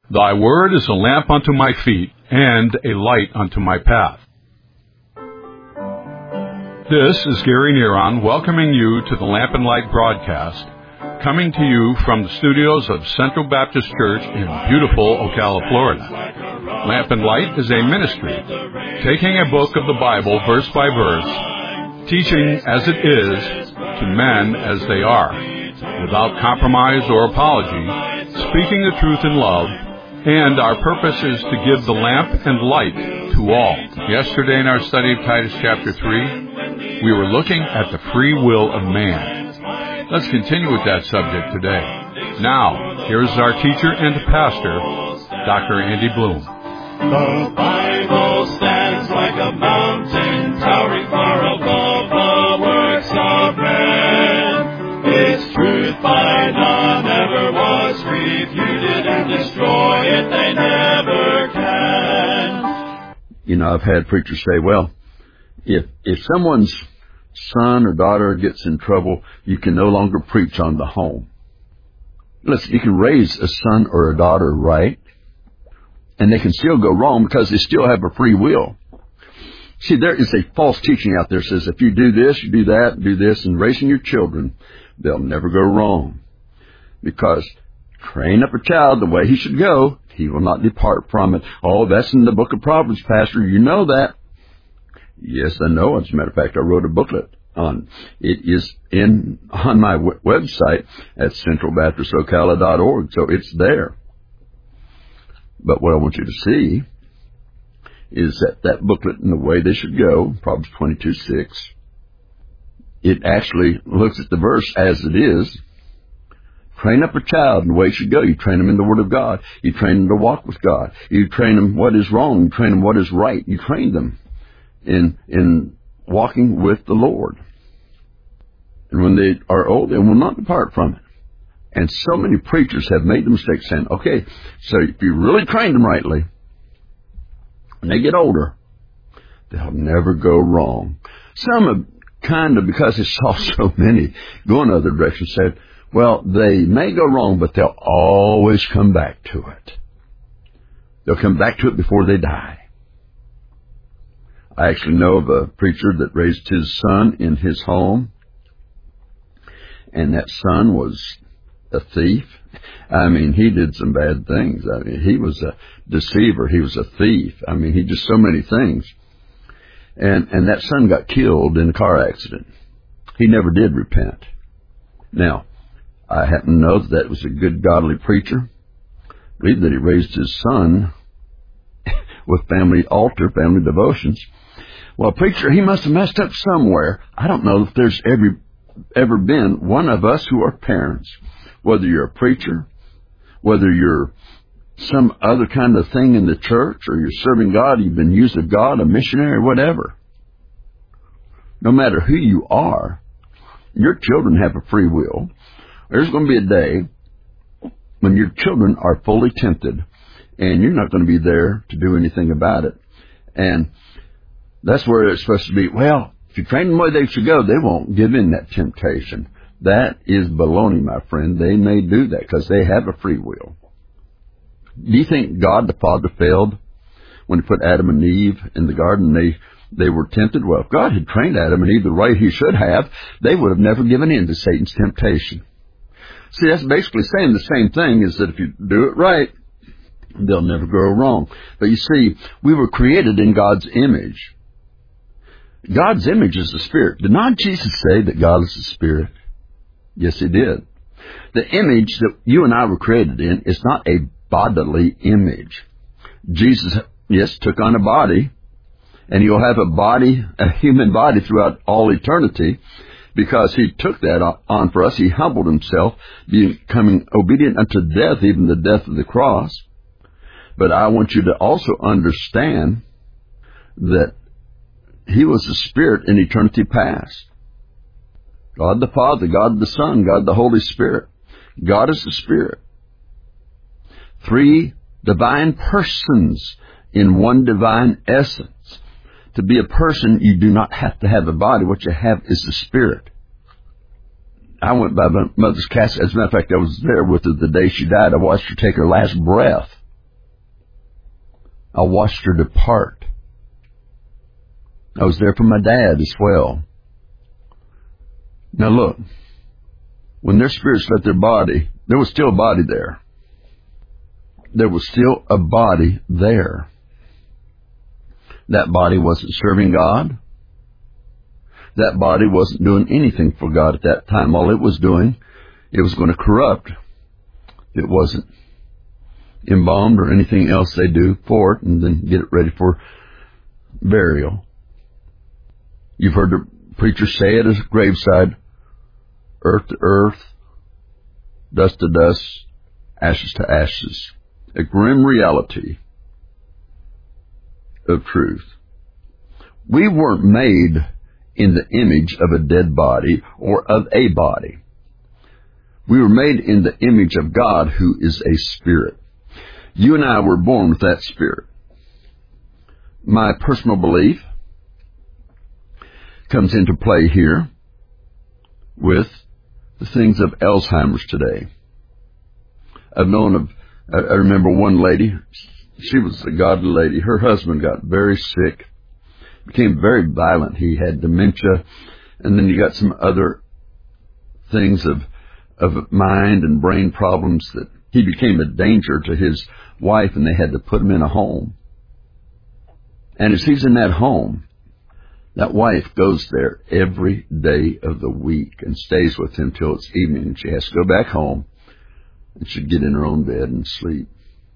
Thy word is a lamp unto my feet, and a light unto my path. This is Gary Neron welcoming you to the Lamp and Light broadcast, coming to you from the studios of Central Baptist Church in beautiful Ocala, Florida. Lamp and Light is a ministry, taking a book of the Bible verse by verse, teaching as it is to men as they are, without compromise or apology, speaking the truth in love, and our purpose is to give the lamp and light to all. Yesterday in our study of Titus chapter 3, we were looking at the free will of man. Let's continue with that subject today. Now, here's our teacher and pastor, Dr. Andy Bloom. The Bible stands like a mountain towering far above the works of man. Its truth by none ever was refuted, and destroy it they never can. You know, I've had preachers say, well, if someone's son or daughter gets in trouble, you can no longer preach on the home. Listen, you can raise a son or a daughter right, and they can still go wrong because they still have a free will. See, there is a false teaching out there that says if you do this, you do that, do this, and raising your children, they'll never go wrong. Because train up a child the way he should go, he will not depart from it. Oh, that's in the book of Proverbs, Pastor. You know that. Yes, I know. As a matter of fact, I wrote a booklet on it. Is on my website at centralbaptistocala.org, so it's there. But what I want you to see is that booklet and the way they should go, Proverbs 22:6, it actually looks at the verse as it is. Train up a child in the way he should go. You train him in the Word of God. You train him to walk with God. You train him what is wrong. You train him what is right. You train them in walking with the Lord. And when they are old, they will not depart from it. And so many preachers have made the mistake saying, okay, so if you really train them rightly, when they get older, they'll never go wrong. Some have kind of, because they saw so many go in other directions, said, well, they may go wrong, but they'll always come back to it. They'll come back to it before they die. I actually know of a preacher that raised his son in his home, and that son was a thief. I mean, he did some bad things. I mean, he was a deceiver. He was a thief. I mean, he did so many things. And that son got killed in a car accident. He never did repent. Now, I happen to know that was a good, godly preacher. I believe that he raised his son with family altar, family devotions. Well, preacher, he must have messed up somewhere. I don't know if there's ever been one of us who are parents, whether you're a preacher, whether you're some other kind of thing in the church, or you're serving God, you've been used of God, a missionary, whatever. No matter who you are, your children have a free will. There's going to be a day when your children are fully tempted, and you're not going to be there to do anything about it. And that's where it's supposed to be. Well, if you train them the way they should go, they won't give in that temptation. That is baloney, my friend. They may do that because they have a free will. Do you think God the Father failed when he put Adam and Eve in the garden? They were tempted. Well, if God had trained Adam and Eve the way he should have, they would have never given in to Satan's temptation. See, that's basically saying the same thing, is that if you do it right, they'll never go wrong. But you see, we were created in God's image. God's image is the Spirit. Did not Jesus say that God is the Spirit? Yes, he did. The image that you and I were created in is not a bodily image. Jesus, yes, took on a body, and he'll have a human body throughout all eternity, because he took that on for us. He humbled himself, becoming obedient unto death, even the death of the cross. But I want you to also understand that he was the Spirit in eternity past. God the Father, God the Son, God the Holy Spirit. God is the Spirit. 3 divine persons in one divine essence. To be a person, you do not have to have a body. What you have is the Spirit. I went by my mother's casket. As a matter of fact, I was there with her the day she died. I watched her take her last breath. I watched her depart. I was there for my dad as well. Now look, when their spirits left their body, there was still a body there. There was still a body there. That body wasn't serving God. That body wasn't doing anything for God at that time. All it was doing, it was going to corrupt. It wasn't embalmed or anything else they do for it and then get it ready for burial. You've heard the preacher say it as graveside, earth to earth, dust to dust, ashes to ashes. A grim reality of truth. We weren't made in the image of a dead body or of a body. We were made in the image of God, who is a spirit. You and I were born with that spirit. My personal belief comes into play here with the things of Alzheimer's today. I remember one lady, she was a godly lady. Her husband got very sick, became very violent. He had dementia, and then he got some other things of mind and brain problems that he became a danger to his wife, and they had to put him in a home. And as he's in that home, that wife goes there every day of the week and stays with him till it's evening, and she has to go back home, and she'd get in her own bed and sleep.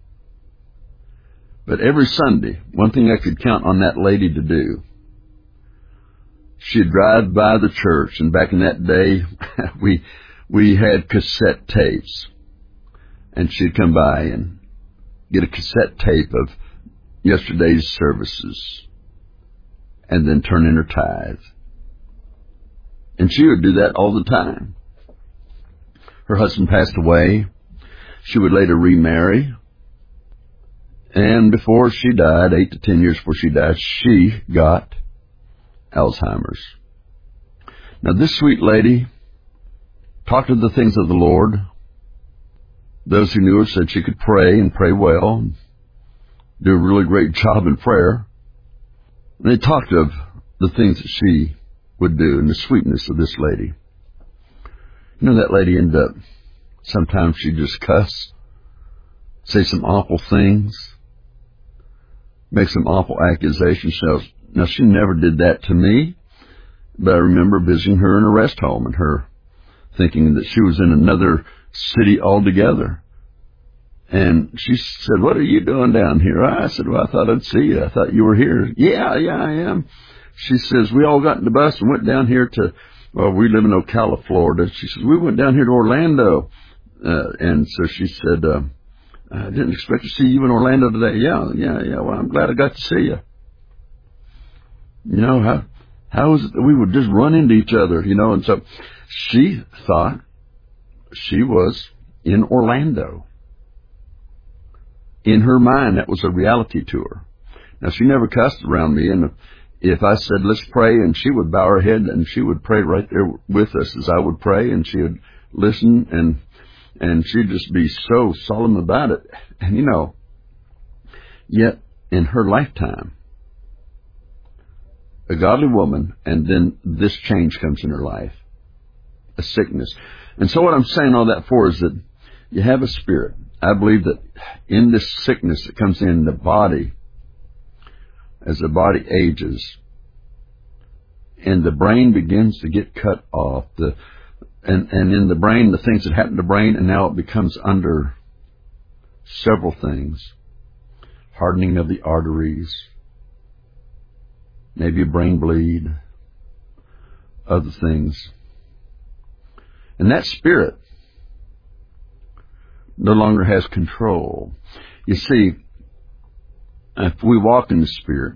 But every Sunday, one thing I could count on that lady to do, she'd drive by the church, and back in that day, we had cassette tapes, and she'd come by and get a cassette tape of yesterday's services, and then turn in her tithe. And she would do that all the time. Her husband passed away. She would later remarry. And before she died, 8 to 10 years before she died, she got Alzheimer's. Now this sweet lady talked of the things of the Lord. Those who knew her said she could pray and pray well, and do a really great job in prayer. And they talked of the things that she would do and the sweetness of this lady. You know, that lady ended up, sometimes she'd just cuss, say some awful things, make some awful accusations. Now, she never did that to me, but I remember visiting her in a rest home and her thinking that she was in another city altogether. And she said, "What are you doing down here?" I said, "Well, I thought I'd see you. I thought you were here." Yeah, I am. She says, "We all got in the bus and went down here to, well, we live in Ocala, Florida." She says, "We went down here to Orlando." And so she said, "I didn't expect to see you in Orlando today." Yeah. Well, I'm glad I got to see you. You know, how is it that we would just run into each other, you know? And so she thought she was in Orlando. In her mind, that was a reality to her. Now, she never cussed around me, and if I said, "Let's pray," and she would bow her head, and she would pray right there with us as I would pray, and she would listen, and she'd just be so solemn about it. And, you know, yet in her lifetime, a godly woman, and then this change comes in her life, a sickness. And so what I'm saying all that for is that you have a spirit. I believe that in this sickness that comes in the body, as the body ages, and the brain begins to get cut off, and in the brain, the things that happen to the brain, and now it becomes under several things. Hardening of the arteries, maybe a brain bleed, other things. And that spirit no longer has control. You see, if we walk in the Spirit,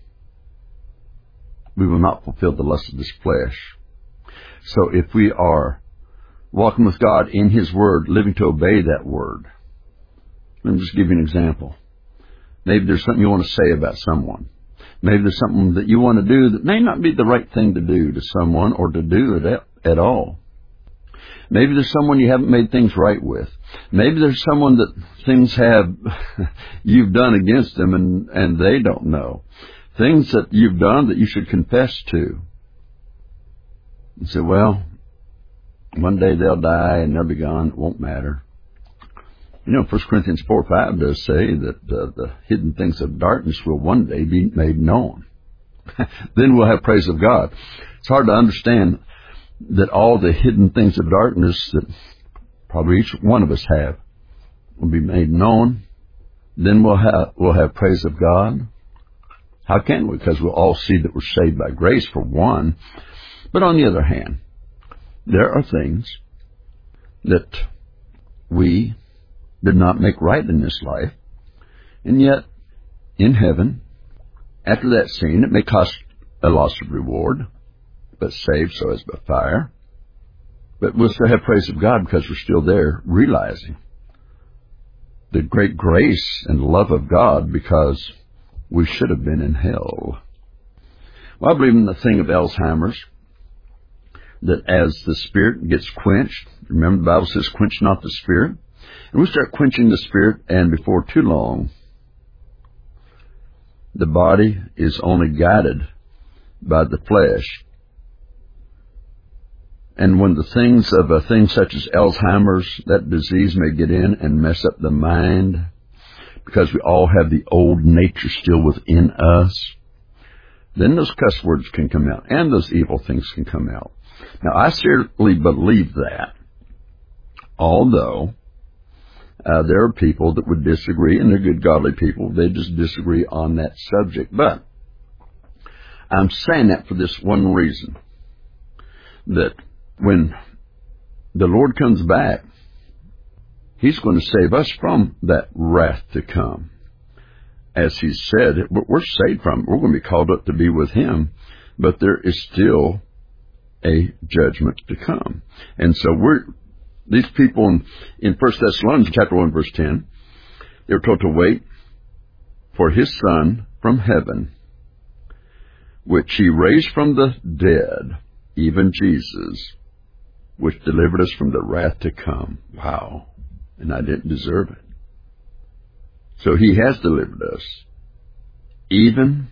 we will not fulfill the lust of this flesh. So if we are walking with God in His Word, living to obey that Word, let me just give you an example. Maybe there's something you want to say about someone. Maybe there's something that you want to do that may not be the right thing to do to someone or to do it at all. Maybe there's someone you haven't made things right with. Maybe there's someone that things you've done against them and they don't know. Things that you've done that you should confess to. And say, well, one day they'll die and they'll be gone. It won't matter. 1 Corinthians 4:5 does say that the hidden things of darkness will one day be made known. Then we'll have praise of God. It's hard to understand that all the hidden things of darkness that probably each one of us have will be made known. Then we'll have praise of God. How can we? Because we'll all see that we're saved by grace, for one. But on the other hand, there are things that we did not make right in this life, and yet in heaven, after that sin, it may cost a loss of reward, but saved so as by fire. But we'll still have praise of God because we're still there realizing the great grace and love of God, because we should have been in hell. Well, I believe in the thing of Alzheimer's, that as the spirit gets quenched, remember the Bible says, quench not the spirit. And we start quenching the spirit, and before too long, the body is only guided by the flesh. And when the things of a thing such as Alzheimer's, that disease may get in and mess up the mind, because we all have the old nature still within us, then those cuss words can come out, and those evil things can come out. Now, I certainly believe that, although there are people that would disagree, and they're good, godly people. They just disagree on that subject. But I'm saying that for this one reason, that when the Lord comes back, He's going to save us from that wrath to come. As He said, we're saved from it. We're going to be called up to be with Him, but there is still a judgment to come. And so these people in 1 Thessalonians chapter 1 verse 10, they were told to wait for His Son from heaven, which He raised from the dead, even Jesus, which delivered us from the wrath to come. Wow. And I didn't deserve it. So He has delivered us, even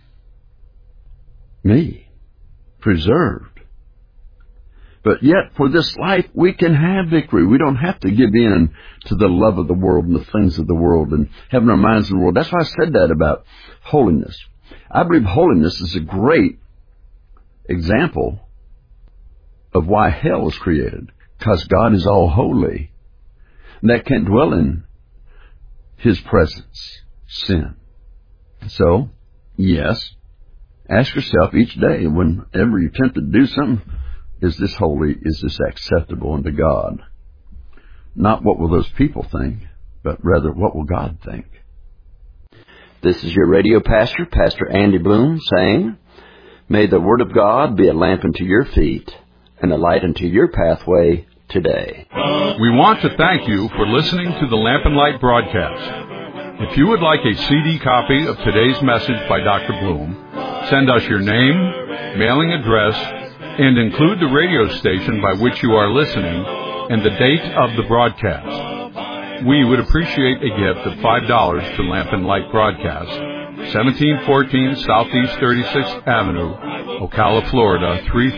me, preserved. But yet, for this life, we can have victory. We don't have to give in to the love of the world and the things of the world and having our minds in the world. That's why I said that about holiness. I believe holiness is a great example of why hell was created, because God is all holy. And that can't dwell in His presence, sin. So, yes, ask yourself each day, whenever you're tempted to do something, is this holy? Is this acceptable unto God? Not what will those people think, but rather what will God think? This is your radio pastor, Pastor Andy Bloom, saying, may the Word of God be a lamp unto your feet and a light unto your pathway today. We want to thank you for listening to the Lamp and Light broadcast. If you would like a CD copy of today's message by Dr. Bloom, send us your name, mailing address, and include the radio station by which you are listening and the date of the broadcast. We would appreciate a gift of $5 to Lamp and Light Broadcast, 1714 Southeast 36th Avenue, Ocala, Florida,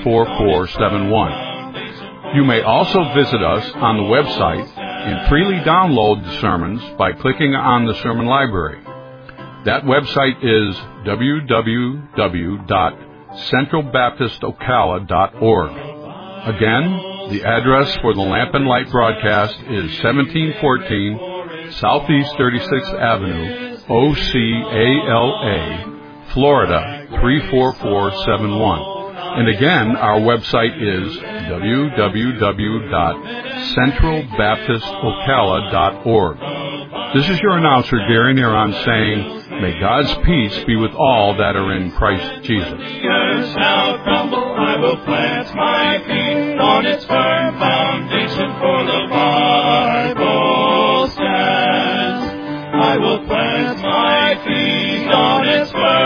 34471. You may also visit us on the website and freely download the sermons by clicking on the sermon library. That website is www.centralbaptistocala.org. Again, the address for the Lamp and Light broadcast is 1714 Southeast 36th Avenue, Ocala, Florida 34471. And again, our website is www.centralbaptistocala.org. This is your announcer, Gary Neron, saying, may God's peace be with all that are in Christ Jesus. Earth shall crumble, I will plant my feet on its firm foundation, for the Bible stands. I will plant my feet on its firm